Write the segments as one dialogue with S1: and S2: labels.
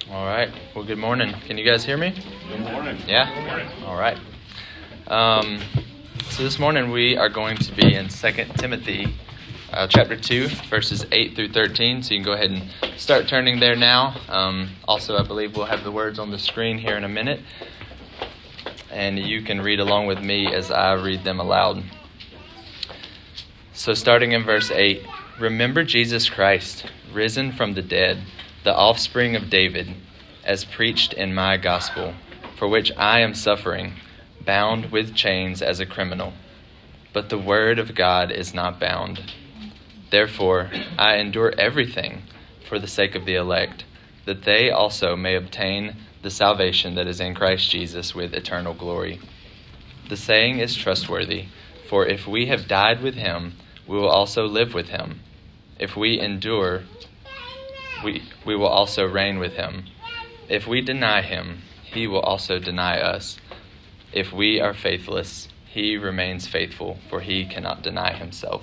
S1: All right. Well, good morning. Can you guys hear me?
S2: Good morning.
S1: Yeah?
S2: Good morning.
S1: All right. So this morning we are going to be in 2 Timothy chapter 2, verses 8 through 13. So you can go ahead and start turning there now. Also, I believe we'll have the words on the screen here in a minute. And you can read along with me as I read them aloud. So starting in verse 8, "Remember Jesus Christ, risen from the dead, the offspring of David, as preached in my gospel, for which I am suffering, bound with chains as a criminal. But the word of God is not bound. Therefore, I endure everything for the sake of the elect, that they also may obtain the salvation that is in Christ Jesus with eternal glory. The saying is trustworthy, for if we have died with him, we will also live with him. If we endure, we will also reign with him. If we deny him, he will also deny us. If we are faithless, he remains faithful, for he cannot deny himself."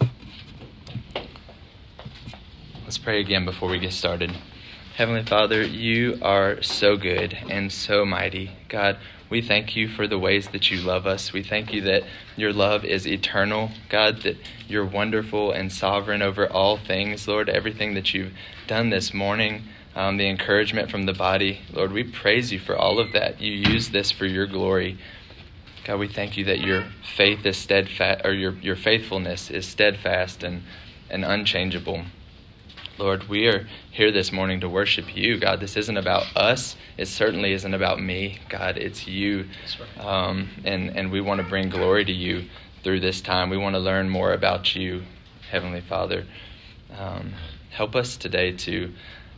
S1: Let's pray again before we get started. Heavenly Father, you are so good and so mighty. God, we thank you for the ways that you love us. We thank you that your love is eternal. God, that you're wonderful and sovereign over all things. Lord, everything that you've done this morning, the encouragement from the body, Lord, we praise you for all of that. You use this for your glory. God, we thank you that your faith is steadfast, or your faithfulness is steadfast and unchangeable. Lord, we are here this morning to worship you. God, this isn't about us. It certainly isn't about me. God, it's you. And we want to bring glory to you through this time. We want to learn more about you, Heavenly Father. Help us today to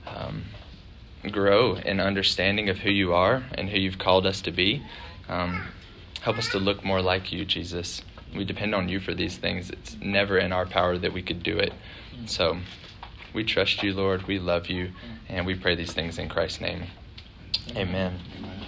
S1: grow in understanding of who you are and who you've called us to be. Help us to look more like you, Jesus. We depend on you for these things. It's never in our power that we could do it. So we trust you, Lord. We love you. And we pray these things in Christ's name. Amen.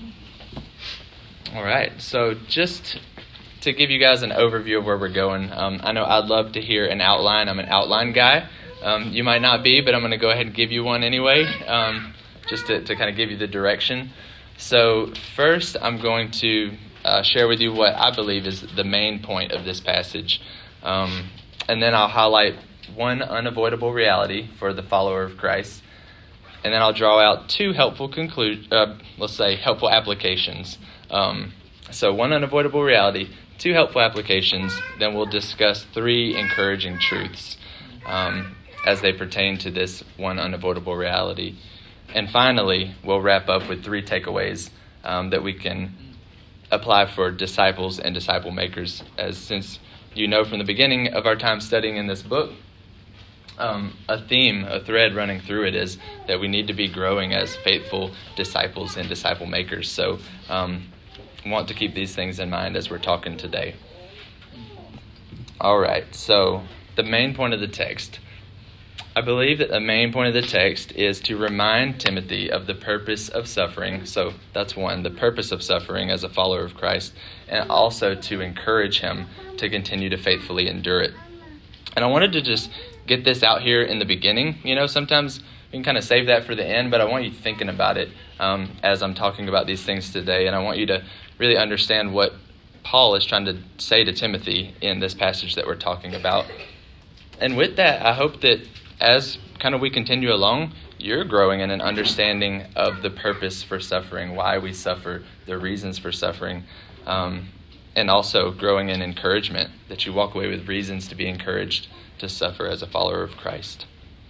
S1: All right. So just to give you guys an overview of where we're going, I know I'd love to hear an outline. I'm an outline guy. You might not be, but I'm going to go ahead and give you one anyway, just to kind of give you the direction. So first, I'm going to share with you what I believe is the main point of this passage. And then I'll highlight one unavoidable reality for the follower of Christ. And then I'll draw out two helpful helpful applications. So one unavoidable reality, two helpful applications. Then we'll discuss three encouraging truths as they pertain to this one unavoidable reality. And finally, we'll wrap up with three takeaways that we can apply for disciples and disciple makers. As since you know from the beginning of our time studying in this book, a thread running through it is that we need to be growing as faithful disciples and disciple makers. So want to keep these things in mind as we're talking today. All right, so the main point of the text. I believe that the main point of the text is to remind Timothy of the purpose of suffering. So that's one, the purpose of suffering as a follower of Christ, and also to encourage him to continue to faithfully endure it. And I wanted to just get this out here in the beginning. You know, sometimes we can kind of save that for the end, but I want you thinking about it as I'm talking about these things today. And I want you to really understand what Paul is trying to say to Timothy in this passage that we're talking about. And with that, I hope that as kind of we continue along, you're growing in an understanding of the purpose for suffering, why we suffer, the reasons for suffering, and also growing in encouragement, that you walk away with reasons to be encouraged to suffer as a follower of Christ.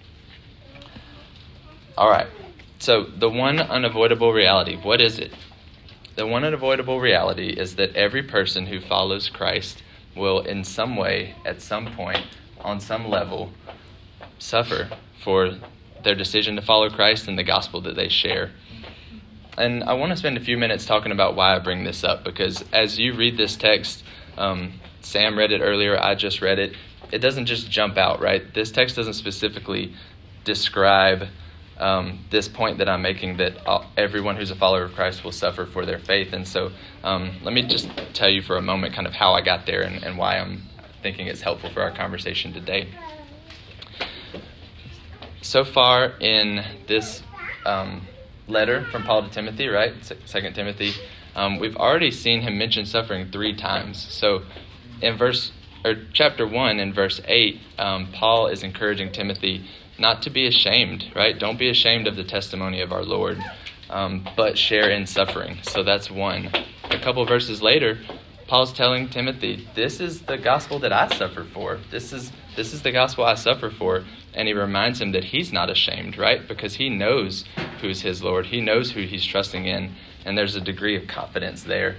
S1: All right, so the one unavoidable reality, what is it? The one unavoidable reality is that every person who follows Christ will in some way, at some point, on some level, suffer for their decision to follow Christ and the gospel that they share. And I want to spend a few minutes talking about why I bring this up, because as you read this text, Sam read it earlier, I just read it, it doesn't just jump out, right? This text doesn't specifically describe this point that I'm making, that everyone who's a follower of Christ will suffer for their faith. And so let me just tell you for a moment kind of how I got there and why I'm thinking it's helpful for our conversation today. So far in this letter from Paul to Timothy, right? 2 Timothy. We've already seen him mention suffering 3 times. So in chapter 1 and verse 8, Paul is encouraging Timothy not to be ashamed, right? Don't be ashamed of the testimony of our Lord, but share in suffering. So that's one. A couple verses later, Paul's telling Timothy, this is the gospel that I suffer for. This is the gospel I suffer for. And he reminds him that he's not ashamed, right? Because he knows who's his Lord. He knows who he's trusting in. And there's a degree of confidence there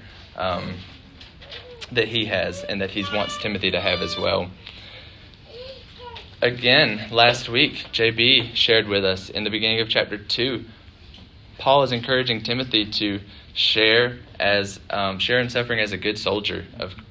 S1: that he has and that he wants Timothy to have as well. Again, last week, JB shared with us in the beginning of chapter 2, Paul is encouraging Timothy to share in suffering as a good soldier,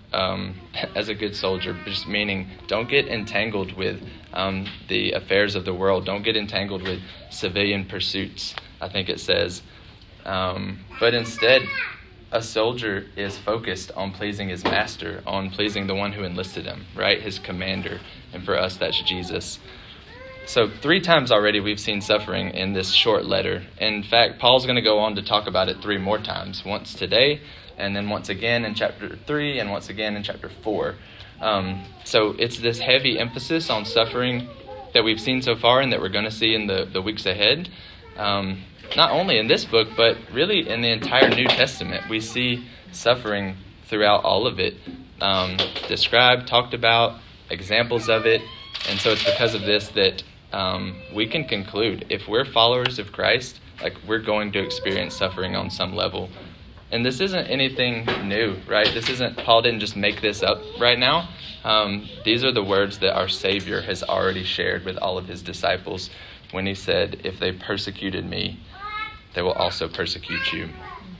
S1: just meaning don't get entangled with the affairs of the world. Don't get entangled with civilian pursuits, I think it says. But instead, a soldier is focused on pleasing his master, on pleasing the one who enlisted him, right? His commander. And for us, that's Jesus. So 3 times already we've seen suffering in this short letter. In fact, Paul's going to go on to talk about it 3 more times. Once today, and then once again in chapter 3, and once again in chapter 4. So it's this heavy emphasis on suffering that we've seen so far and that we're going to see in the weeks ahead. Not only in this book, but really in the entire New Testament. We see suffering throughout all of it, described, talked about, examples of it. And so it's because of this that we can conclude, if we're followers of Christ, like we're going to experience suffering on some level. And this isn't anything new, right? Paul didn't just make this up right now. These are the words that our Savior has already shared with all of his disciples when he said, if they persecuted me, they will also persecute you.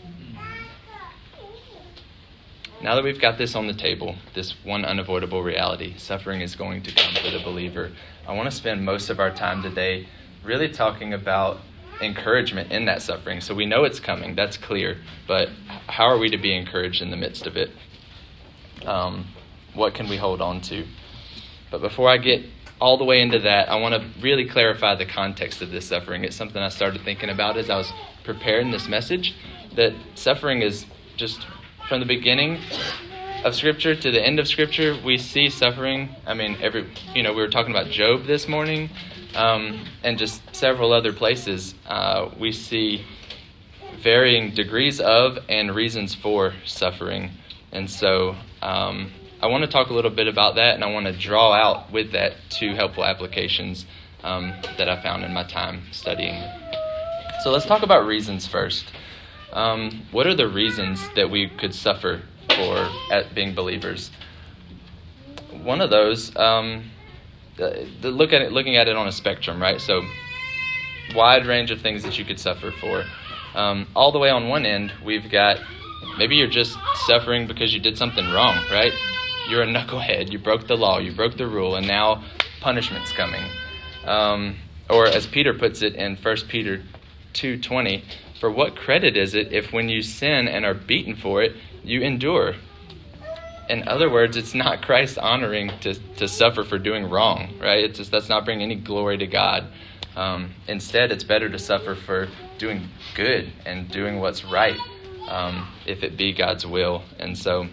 S1: Now that we've got this on the table, this one unavoidable reality, suffering is going to come for the believer, I want to spend most of our time today really talking about encouragement in that suffering. So we know it's coming, that's clear, but how are we to be encouraged in the midst of it? What can we hold on to? But before I get all the way into that, I want to really clarify the context of this suffering. It's something I started thinking about as I was preparing this message, that suffering is just from the beginning of Scripture to the end of Scripture, we see suffering. I mean, we were talking about Job this morning, and just several other places. We see varying degrees of and reasons for suffering. And so I want to talk a little bit about that, and I want to draw out with that 2 helpful applications that I found in my time studying. So let's talk about reasons first. What are the reasons that we could suffer for being believers? One of those, looking at it on a spectrum, right? So wide range of things that you could suffer for. All the way on one end, we've got maybe you're just suffering because you did something wrong, right? You're a knucklehead. You broke the law. You broke the rule, and now punishment's coming. Or as Peter puts it in 1 Peter 2:20, for what credit is it if when you sin and are beaten for it, you endure? In other words, it's not Christ honoring to suffer for doing wrong, right? That's not bringing any glory to God. Instead, it's better to suffer for doing good and doing what's right, if it be God's will. And so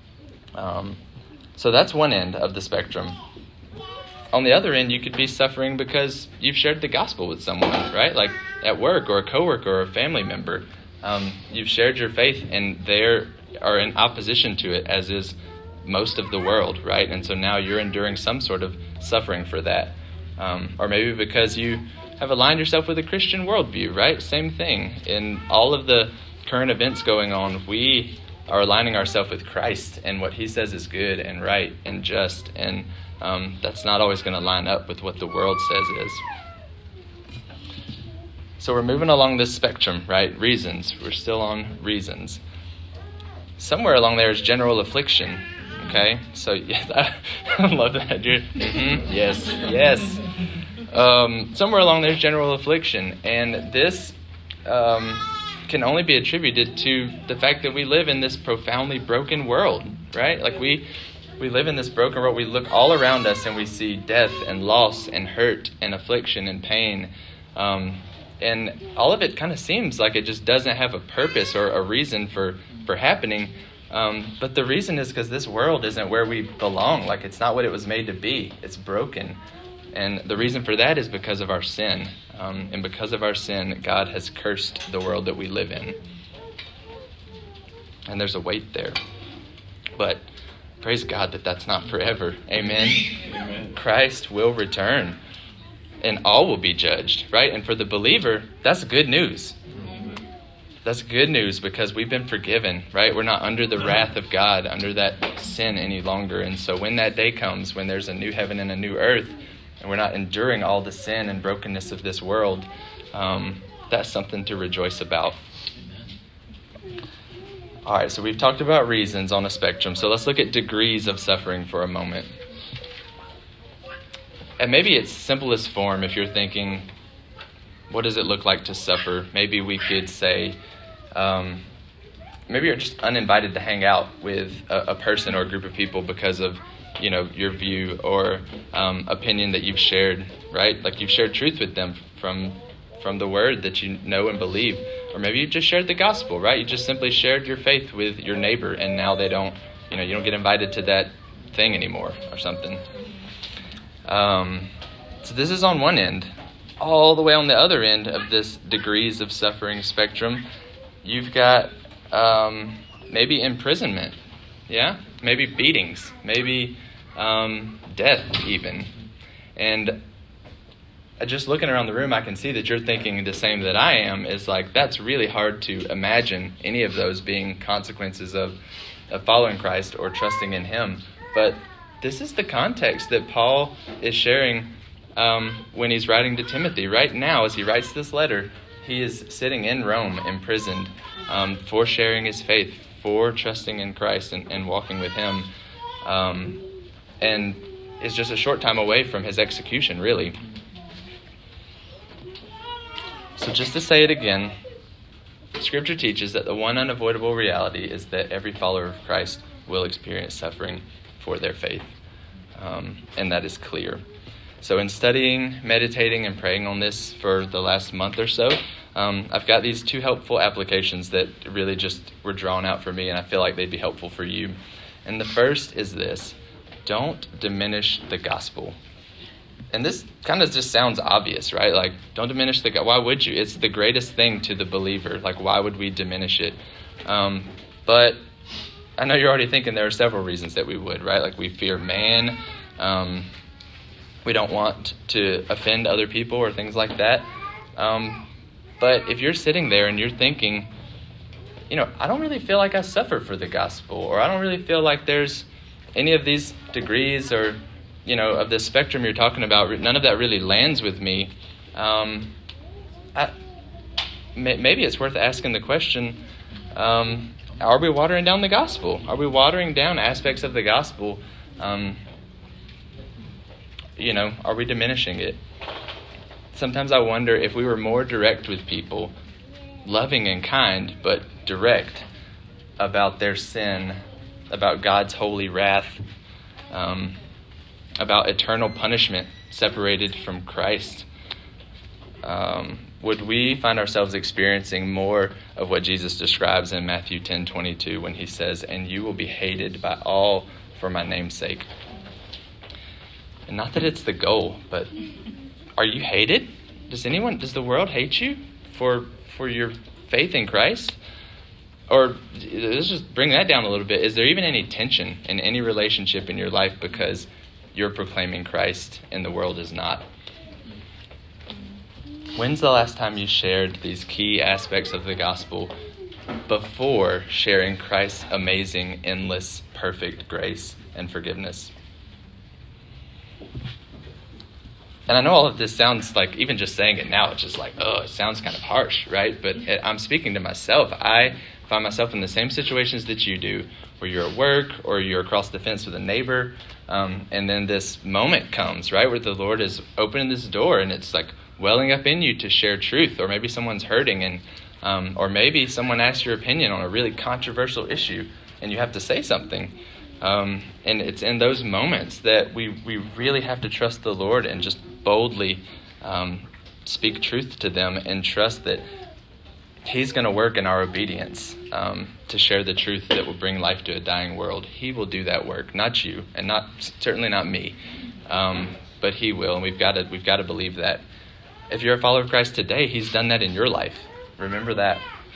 S1: that's one end of the spectrum. On the other end, you could be suffering because you've shared the gospel with someone, right? Like at work or a coworker or a family member. You've shared your faith and they are in opposition to it, as is most of the world, right? And so now you're enduring some sort of suffering for that. Or maybe because you have aligned yourself with a Christian worldview, right? Same thing. In all of the current events going on, we are aligning ourselves with Christ and what he says is good and right and just, and that's not always going to line up with what the world says is. So we're moving along this spectrum, right? Reasons. We're still on reasons. Somewhere along there is general affliction, okay? So yeah, I love that. Yes. Somewhere along there is general affliction, and this can only be attributed to the fact that we live in this profoundly broken world, right? Like we live in this broken world. We look all around us and we see death and loss and hurt and affliction and pain. And all of it kind of seems like it just doesn't have a purpose or a reason for happening. But the reason is because this world isn't where we belong. Like, it's not what it was made to be. It's broken. And the reason for that is because of our sin. And because of our sin, God has cursed the world that we live in. And there's a weight there. But praise God that that's not forever. Amen. Amen. Christ will return. And all will be judged, right? And for the believer, that's good news. That's good news because we've been forgiven, right? We're not under the wrath of God, under that sin any longer. And so when that day comes, when there's a new heaven and a new earth, and we're not enduring all the sin and brokenness of this world, that's something to rejoice about. All right, so we've talked about reasons on a spectrum. So let's look at degrees of suffering for a moment. And maybe its simplest form, if you're thinking, what does it look like to suffer? Maybe we could say, maybe you're just uninvited to hang out with a person or a group of people because of, your view or opinion that you've shared, right? Like you've shared truth with them from the word that you know and believe. Or maybe you just shared the gospel, right? You just simply shared your faith with your neighbor, and now they don't, you don't get invited to that thing anymore or something. So this is on one end. All the way on the other end of this degrees of suffering spectrum, you've got maybe imprisonment, maybe beatings, maybe death even. And just looking around the room, I can see that you're thinking the same that I am. Is like, that's really hard to imagine any of those being consequences of following Christ or trusting in him. But this is the context that Paul is sharing when he's writing to Timothy. Right now, as he writes this letter, he is sitting in Rome, imprisoned, for sharing his faith, for trusting in Christ and walking with him. And is just a short time away from his execution, really. So just to say it again, Scripture teaches that the one unavoidable reality is that every follower of Christ will experience suffering for their faith. And that is clear. So in studying, meditating, and praying on this for the last month or so, I've got these two helpful applications that really just were drawn out for me, and I feel like they'd be helpful for you. And the first is this: don't diminish the gospel. And this kind of just sounds obvious, right? Like, don't diminish the gospel. Why would you? It's the greatest thing to the believer. Like, why would we diminish it? But I know you're already thinking there are several reasons that we would, right? Like, we fear man. We don't want to offend other people or things like that. But if you're sitting there and you're thinking, I don't really feel like I suffer for the gospel, or I don't really feel like there's any of these degrees or, of this spectrum you're talking about, none of that really lands with me. Maybe it's worth asking the question, are we watering down the gospel? Are we watering down aspects of the gospel? Are we diminishing it? Sometimes I wonder if we were more direct with people, loving and kind, but direct about their sin, about God's holy wrath, about eternal punishment separated from Christ, would we find ourselves experiencing more of what Jesus describes in Matthew 10:22 when he says, "And you will be hated by all for my name's sake"? And not that it's the goal, but are you hated? Does the world hate you for your faith in Christ? Or let's just bring that down a little bit. Is there even any tension in any relationship in your life because you're proclaiming Christ and the world is not? When's the last time you shared these key aspects of the gospel before sharing Christ's amazing, endless, perfect grace and forgiveness? And I know all of this sounds like, even just saying it now, it's just like, it sounds kind of harsh, right? But I'm speaking to myself. I find myself in the same situations that you do, where you're at work or you're across the fence with a neighbor, and then this moment comes, right, where the Lord is opening this door and it's like welling up in you to share truth, or maybe someone's hurting, and or maybe someone asks your opinion on a really controversial issue and you have to say something. And it's in those moments that we really have to trust the Lord and just boldly speak truth to them and trust that He's going to work in our obedience to share the truth that will bring life to a dying world. He will do that work, not you, and certainly not me, but He will, and we've got to believe that. If you're a follower of Christ today, He's done that in your life. Remember that.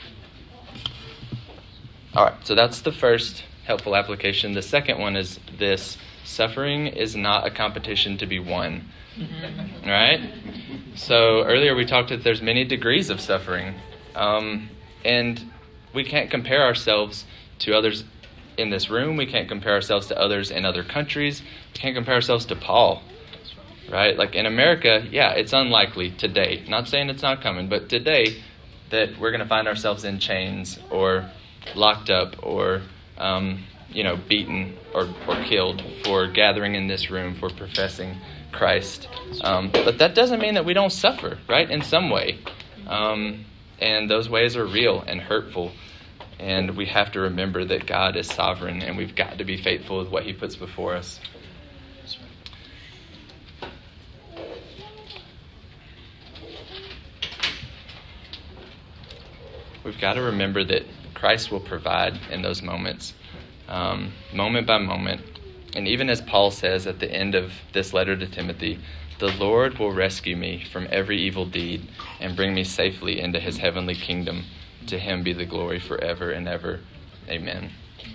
S1: All right, so that's the first helpful application. The second one is this: suffering is not a competition to be won. All right? So earlier we talked that there's many degrees of suffering. And we can't compare ourselves to others in this room. We can't compare ourselves to others in other countries. We can't compare ourselves to Paul, right? Like in America, yeah, it's unlikely today. Not saying it's not coming, but today that we're going to find ourselves in chains or locked up or, beaten or killed for gathering in this room, for professing Christ. But that doesn't mean that we don't suffer, right, in some way. And those ways are real and hurtful. And we have to remember that God is sovereign, and we've got to be faithful with what He puts before us. We've got to remember that Christ will provide in those moments, moment by moment. And even as Paul says at the end of this letter to Timothy, the Lord will rescue me from every evil deed and bring me safely into His heavenly kingdom. To Him be the glory forever and ever. Amen.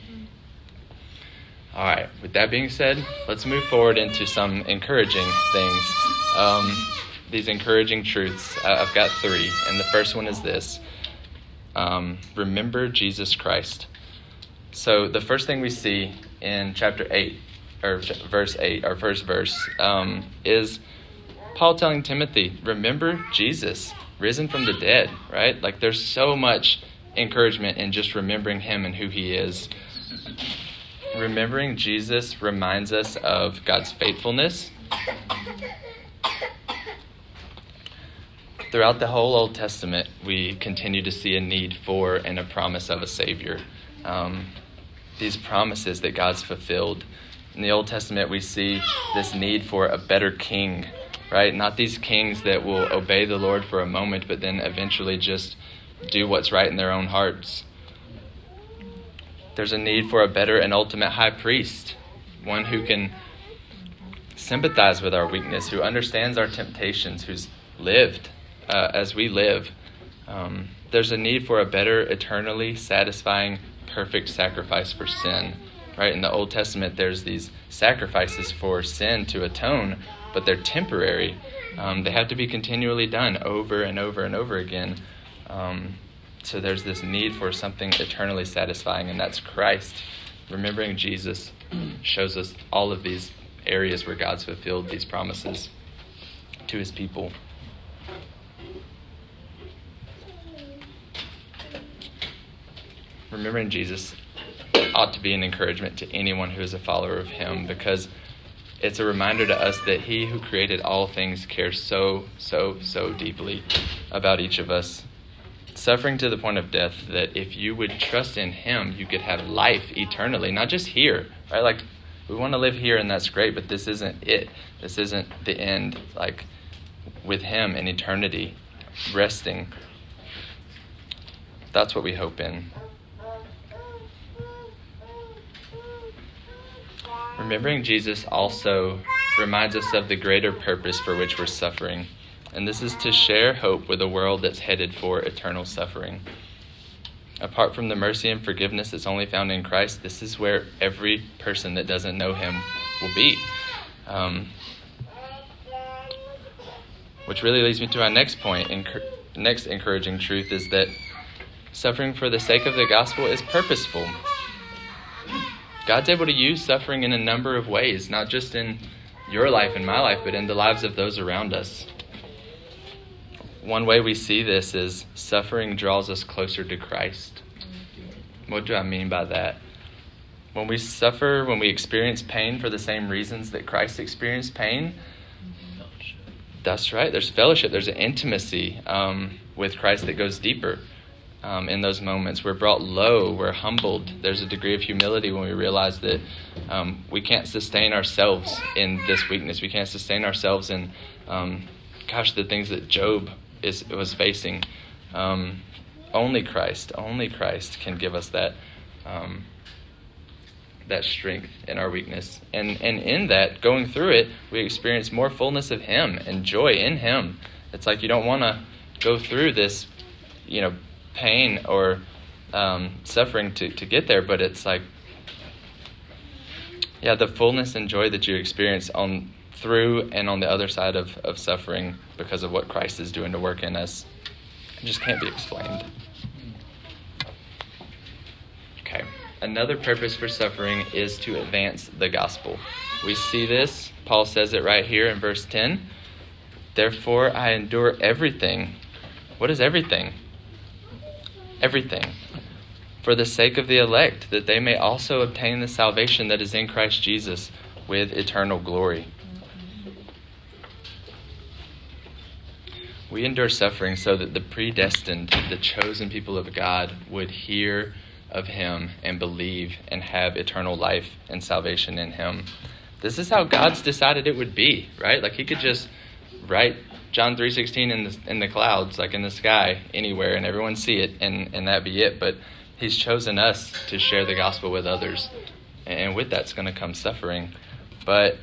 S1: All right, with that being said, let's move forward into some encouraging things. These encouraging truths, I've got 3. And the first one is this: remember Jesus Christ. So the first thing we see in chapter 8, or verse 8, our first verse, is Paul telling Timothy, remember Jesus, risen from the dead, right? Like there's so much encouragement in just remembering Him and who He is. Remembering Jesus reminds us of God's faithfulness. Throughout the whole Old Testament, we continue to see a need for and a promise of a Savior. These promises that God's fulfilled. In the Old Testament, we see this need for a better king, right? Not these kings that will obey the Lord for a moment, but then eventually just do what's right in their own hearts. There's a need for a better and ultimate high priest, one who can sympathize with our weakness, who understands our temptations, who's lived as we live. There's a need for a better, eternally satisfying, perfect sacrifice for sin. Right? In the Old Testament, there's these sacrifices for sin to atone, but they're temporary. They have to be continually done over and over and over again. So there's this need for something eternally satisfying, and that's Christ. Remembering Jesus shows us all of these areas where God's fulfilled these promises to His people. Remembering Jesus ought to be an encouragement to anyone who is a follower of Him, because it's a reminder to us that He who created all things cares so deeply about each of us, suffering to the point of death, that if you would trust in Him, you could have life eternally, not just here, right? Like, we want to live here and that's great, but this isn't it. This isn't the end, like with Him in eternity, resting. That's what we hope in. Remembering Jesus also reminds us of the greater purpose for which we're suffering. And this is to share hope with a world that's headed for eternal suffering. Apart from the mercy and forgiveness that's only found in Christ, this is where every person that doesn't know Him will be. Which really leads me to our next point. Next encouraging truth is that suffering for the sake of the gospel is purposeful. God's able to use suffering in a number of ways, not just in your life and my life, but in the lives of those around us. One way we see this is suffering draws us closer to Christ. What do I mean by that? When we suffer, when we experience pain for the same reasons that Christ experienced pain, that's right, there's fellowship, there's an intimacy with Christ that goes deeper. In those moments, we're brought low, we're humbled. There's a degree of humility when we realize that we can't sustain ourselves in this weakness. We can't sustain ourselves in the things that Job was facing. Only Christ can give us that strength in our weakness. And in that, going through it, we experience more fullness of Him and joy in Him. It's like you don't want to go through this, pain or suffering to get there, but it's like, the fullness and joy that you experience through and on the other side of suffering because of what Christ is doing to work in us, it just can't be explained. Okay. Another purpose for suffering is to advance the gospel. We see this. Paul says it right here in verse 10. Therefore, I endure everything. What is everything? Everything. For the sake of the elect, that they may also obtain the salvation that is in Christ Jesus with eternal glory. We endure suffering so that the predestined, the chosen people of God would hear of Him and believe and have eternal life and salvation in Him. This is how God's decided it would be, right? Like He could just write John 3:16 in the clouds, like in the sky, anywhere, and everyone see it, and that be it. But He's chosen us to share the gospel with others, and with that's going to come suffering. But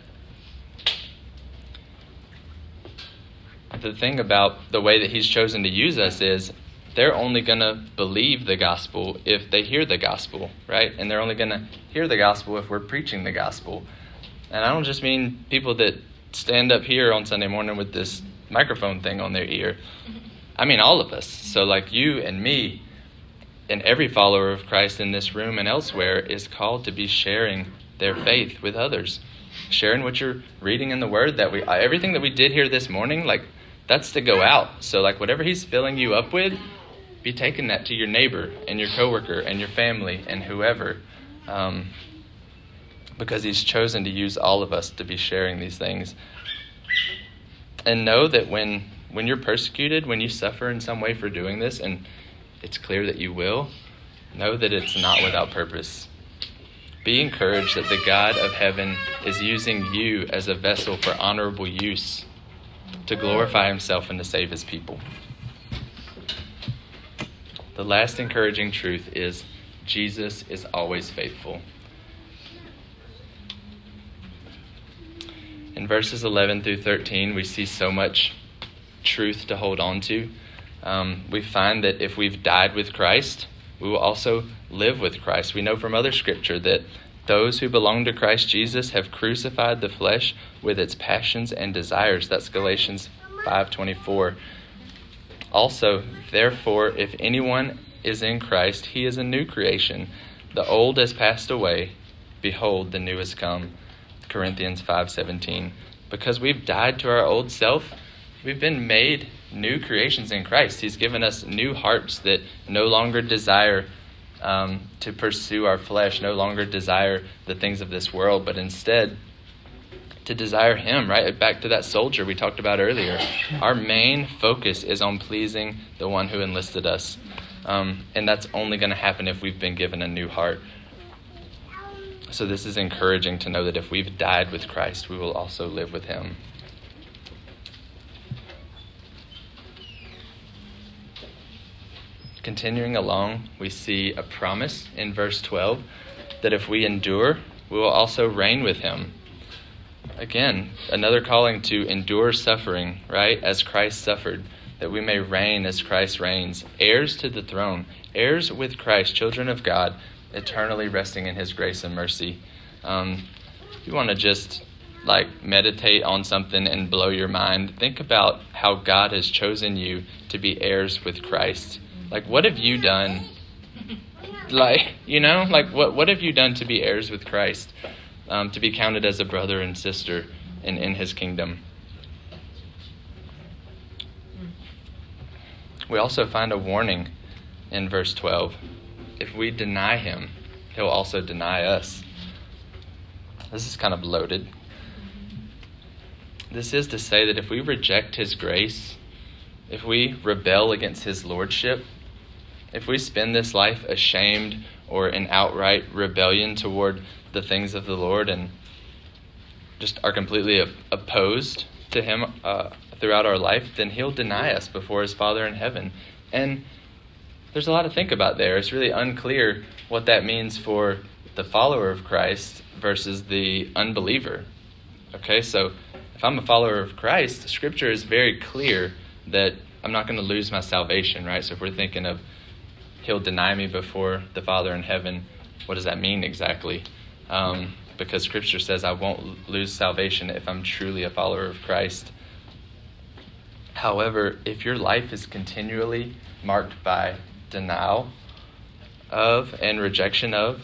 S1: the thing about the way that He's chosen to use us is they're only going to believe the gospel if they hear the gospel, right? And they're only going to hear the gospel if we're preaching the gospel. And I don't just mean people that stand up here on Sunday morning with this microphone thing on their ear. I mean all of us. So like you and me and every follower of Christ in this room and elsewhere is called to be sharing their faith with others. Sharing what you're reading in the Word, that everything that we did here this morning, like that's to go out. So like whatever He's filling you up with, be taking that to your neighbor and your coworker and your family and whoever, because He's chosen to use all of us to be sharing these things. And know that when you're persecuted, when you suffer in some way for doing this, and it's clear that you will, know that it's not without purpose. Be encouraged that the God of heaven is using you as a vessel for honorable use to glorify Himself and to save His people. The last encouraging truth is Jesus is always faithful. In verses 11 through 13, we see so much truth to hold on to. We find that if we've died with Christ, we will also live with Christ. We know from other scripture that those who belong to Christ Jesus have crucified the flesh with its passions and desires. That's Galatians 5:24. Also, therefore, if anyone is in Christ, he is a new creation. The old has passed away. Behold, the new has come. Corinthians 5:17. Because we've died to our old self, we've been made new creations in Christ. He's given us new hearts that no longer desire to pursue our flesh, no longer desire the things of this world, but instead to desire Him, right? Back to that soldier we talked about earlier. Our main focus is on pleasing the one who enlisted us. And that's only going to happen if we've been given a new heart. So this is encouraging to know that if we've died with Christ, we will also live with Him. Continuing along, we see a promise in verse 12 that if we endure, we will also reign with Him. Again, another calling to endure suffering, right? As Christ suffered, that we may reign as Christ reigns. Heirs to the throne, heirs with Christ, children of God, eternally resting in His grace and mercy. You want to just meditate on something and blow your mind. Think about how God has chosen you to be heirs with Christ. What have you done? What have you done to be heirs with Christ? To be counted as a brother and sister in His kingdom. We also find a warning in verse 12. If we deny Him, He'll also deny us. This is kind of loaded. This is to say that if we reject His grace, if we rebel against His lordship, if we spend this life ashamed or in outright rebellion toward the things of the Lord and just are completely opposed to Him throughout our life, then he'll deny us before his Father in heaven. And there's a lot to think about there. It's really unclear what that means for the follower of Christ versus the unbeliever. Okay, so if I'm a follower of Christ, Scripture is very clear that I'm not going to lose my salvation, right? So if we're thinking of he'll deny me before the Father in heaven, what does that mean exactly? Because Scripture says I won't lose salvation if I'm truly a follower of Christ. However, if your life is continually marked by denial of and rejection of,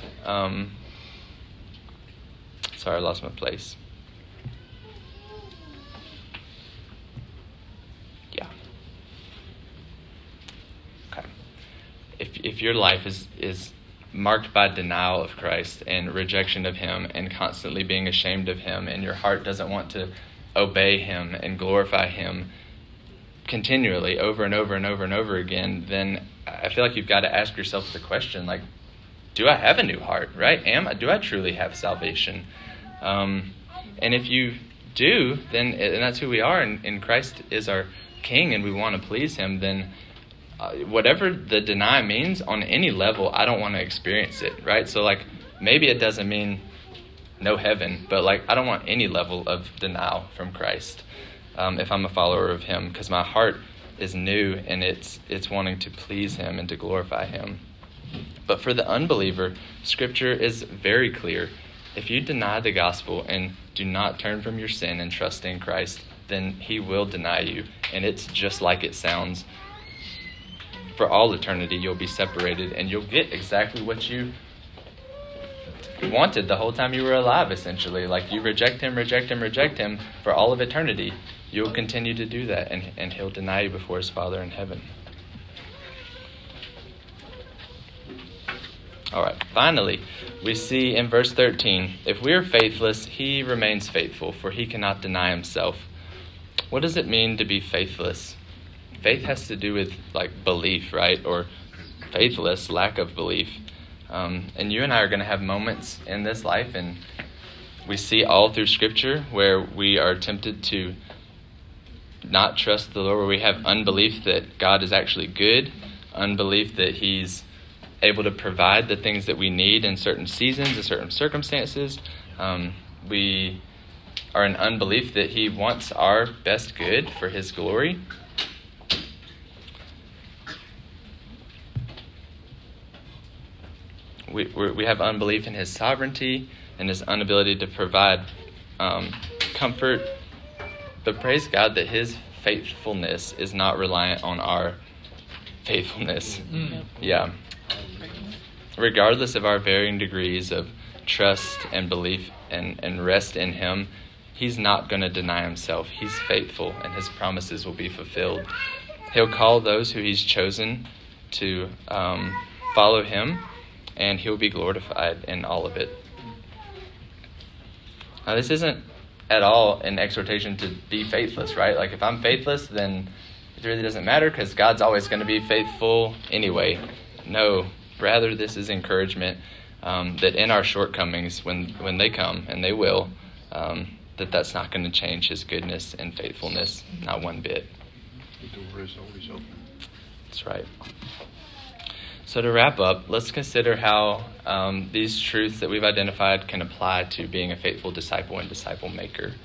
S1: sorry, I lost my place. Yeah. Okay. If your life is marked by denial of Christ and rejection of him and constantly being ashamed of him, and your heart doesn't want to obey him and glorify him continually over and over and over and over again, then I feel like you've got to ask yourself the question, like, do I have a new heart, right? Do I truly have salvation? And if you do, then, and that's who we are, and Christ is our King and we want to please him, then whatever the deny means on any level, I don't want to experience it, right? So like, maybe it doesn't mean no heaven, but like, I don't want any level of denial from Christ if I'm a follower of him, because my heart is new and it's wanting to please him and to glorify him. But for the unbeliever, Scripture is very clear. If you deny the gospel and do not turn from your sin and trust in Christ, then he will deny you. And it's just like it sounds. For all eternity, you'll be separated and you'll get exactly what you wanted the whole time you were alive, essentially. Like, you reject him for all of eternity. You'll continue to do that, and he'll deny you before his Father in heaven. All right, finally, we see in verse 13, if we are faithless, he remains faithful, for he cannot deny himself. What does it mean to be faithless? Faith has to do with, like, belief, right? Or faithless, lack of belief. And you and I are going to have moments in this life, and we see all through Scripture where we are tempted to not trust the Lord, where we have unbelief that God is actually good, unbelief that he's able to provide the things that we need in certain seasons, in certain circumstances. We are in unbelief that he wants our best good for his glory. We have unbelief in his sovereignty and his inability to provide comfort. But praise God that his faithfulness is not reliant on our faithfulness. Yeah. Regardless of our varying degrees of trust and belief and rest in him, he's not going to deny himself. He's faithful and his promises will be fulfilled. He'll call those who he's chosen to follow him, and he'll be glorified in all of it. Now, this isn't at all an exhortation to be faithless, right? Like, if I'm faithless, then it really doesn't matter because God's always going to be faithful anyway. No, rather this is encouragement that in our shortcomings, when they come, and they will, that's not going to change his goodness and faithfulness, not one bit.
S2: The door is always open.
S1: That's right. So to wrap up, let's consider how these truths that we've identified can apply to being a faithful disciple and disciple maker.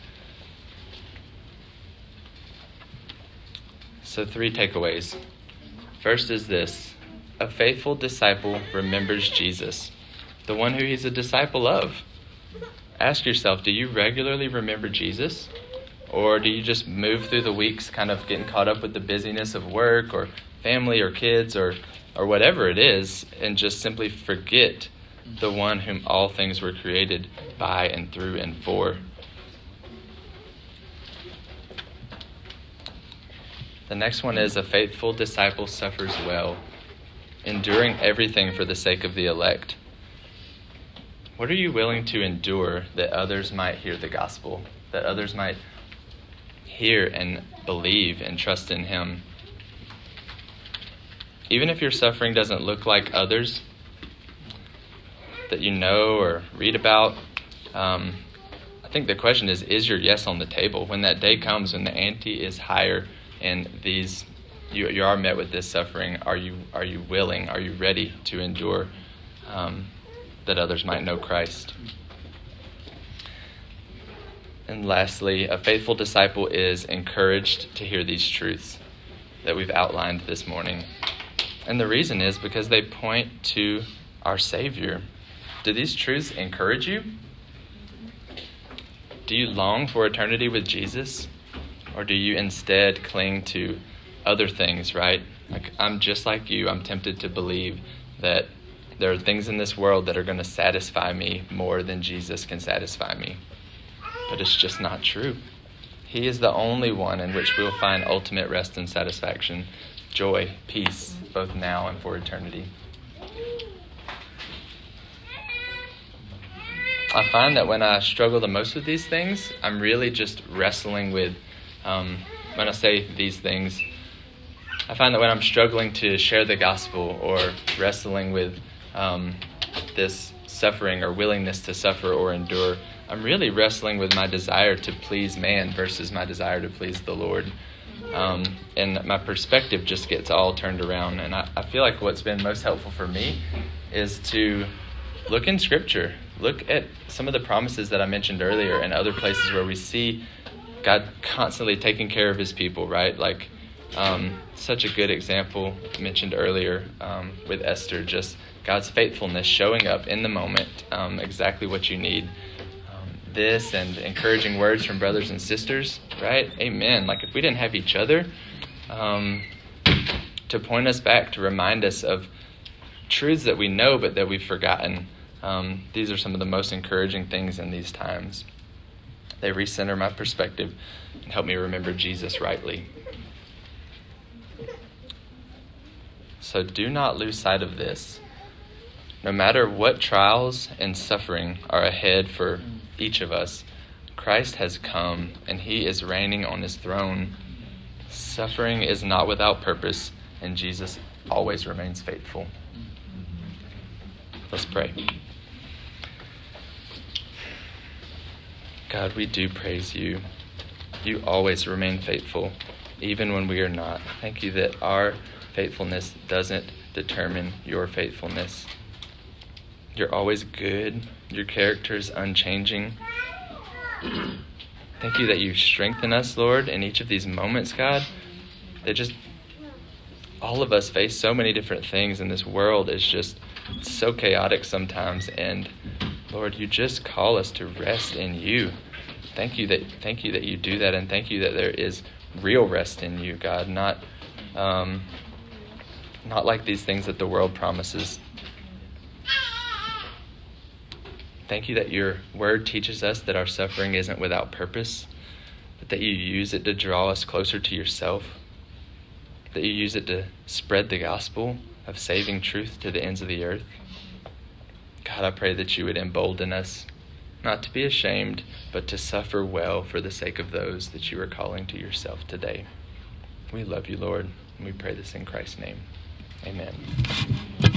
S1: So 3 takeaways. First is this: a faithful disciple remembers Jesus, the one who he's a disciple of. Ask yourself, do you regularly remember Jesus? Or do you just move through the weeks kind of getting caught up with the busyness of work or family or kids or whatever it is, and just simply forget the one whom all things were created by and through and for? The next one is: a faithful disciple suffers well, enduring everything for the sake of the elect. What are you willing to endure that others might hear the gospel, that others might hear and believe and trust in him? Even if your suffering doesn't look like others that you know or read about, I think the question is your yes on the table? When that day comes, when the ante is higher and you are met with this suffering, are you willing, are you ready to endure that others might know Christ? And lastly, a faithful disciple is encouraged to hear these truths that we've outlined this morning. And the reason is because they point to our Savior. Do these truths encourage you? Do you long for eternity with Jesus? Or do you instead cling to other things, right? Like, I'm just like you. I'm tempted to believe that there are things in this world that are going to satisfy me more than Jesus can satisfy me. But it's just not true. He is the only one in which we'll find ultimate rest and satisfaction, joy, peace, both now and for eternity. I find that when I struggle the most with these things, I'm really just wrestling with, when I say these things, I find that when I'm struggling to share the gospel or wrestling with this suffering or willingness to suffer or endure, I'm really wrestling with my desire to please man versus my desire to please the Lord. And my perspective just gets all turned around. And I feel like what's been most helpful for me is to look in Scripture. Look at some of the promises that I mentioned earlier and other places where we see God constantly taking care of his people, right? Like such a good example mentioned earlier with Esther, just God's faithfulness showing up in the moment, exactly what you need. This and encouraging words from brothers and sisters, right? Amen. Like if we didn't have each other to point us back, to remind us of truths that we know but that we've forgotten, these are some of the most encouraging things in these times. They recenter my perspective and help me remember Jesus rightly. So do not lose sight of this. No matter what trials and suffering are ahead for each of us, Christ has come and he is reigning on his throne. Suffering is not without purpose, and Jesus always remains faithful. Let's pray. God, we do praise you. You always remain faithful, even when we are not. Thank you that our faithfulness doesn't determine your faithfulness. You're always good. Your character is unchanging. Thank you that you strengthen us, Lord, in each of these moments, God. That just all of us face so many different things, and this world is just so chaotic sometimes. And Lord, you just call us to rest in you. Thank you that you do that, and thank you that there is real rest in you, God. Not like these things that the world promises. Thank you that your word teaches us that our suffering isn't without purpose, but that you use it to draw us closer to yourself, that you use it to spread the gospel of saving truth to the ends of the earth. God, I pray that you would embolden us, not to be ashamed, but to suffer well for the sake of those that you are calling to yourself today. We love you, Lord, and we pray this in Christ's name. Amen.